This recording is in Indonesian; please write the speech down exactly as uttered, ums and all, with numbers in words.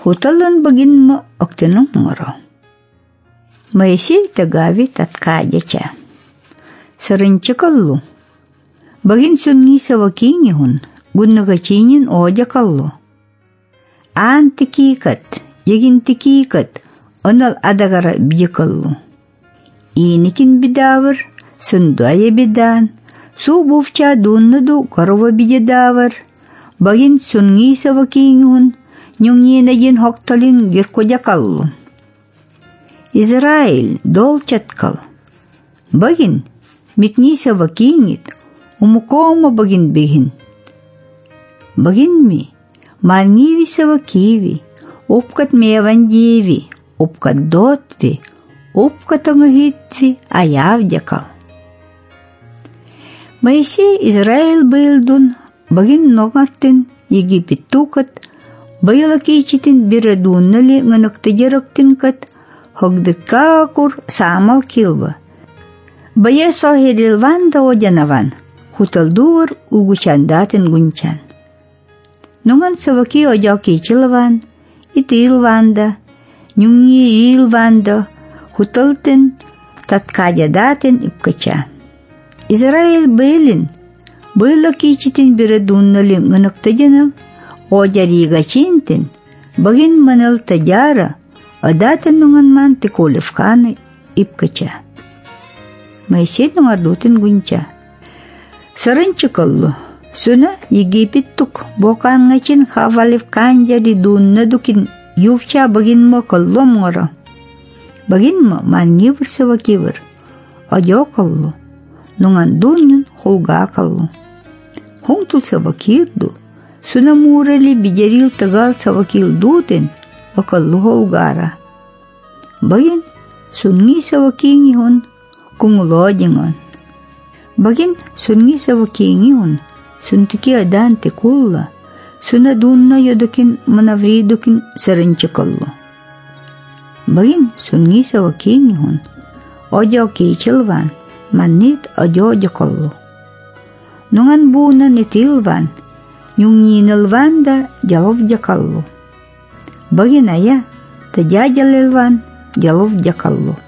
Hutalan bagin mo oktinong ngoro. Maisi tagavi tatkaja cha. Sarınçakallu. Bagin sunni savakini hun. Gunnagachinin oja kallu. Aan tikikat, jegin tikikat, onal adagara bijakallu. İnikin bidavır, sunduaya bidan, su bufça dunnudu karova bijadavar. Bagin sunni savakini hun. Nyunginajin hoktalin girkoja kallu. Izrail dol chatkal. Bagin mitni savakinit umukoma bagin bihin. Bagin mi malngivi savakivi upkat mevanjivi upkat dotvi upkat angahitvi ayav jakal. Maisi Izrail bayildun bagin nogartin Yegipitukat bayalakichitin biradunali nganaktajaraktin kat hogdikakur samal kilva. Baya sohirilvan da ojanavan, hutalduvar uguchandatin gunchan. Nungan savaki ojaki chilvan, itilvanda, nyungi ilvanda, hutaltin tatkajadatin ipkacha. Izrail baylin, bayalakichitin biradunali nganaktajanal, ojarigacintin, bagin manal tajara, adatan nungan man tikulifkani ipkacha. Maisit nung adutin gunca. Sarınçakallu, suna Yegipittuk bokan ngacin havalifkan jadi dunnadukin yufcha bagin mo kallom ngora. Bagin mo mangiver savakiver. Ajo kallu, nungan dunyun hulga kallu. Hongtul savakirdu, suna murali bijaril tagal savakil dutin, akallu hulgara. Bagin sungi savakingi hun, kung lojingon. Bagin sungi savakingi hun, suntiki adan te kulla, suna dunna yodokin manavridokin sarınçakallu. Bagin sungi savakingi hun, ojo kichilvan, manit ojo jakallu. Nungan bunan itilvan, nyunginilvan da jalov jakallu. Bagin aya, tajajalilvan, jalov jakallu.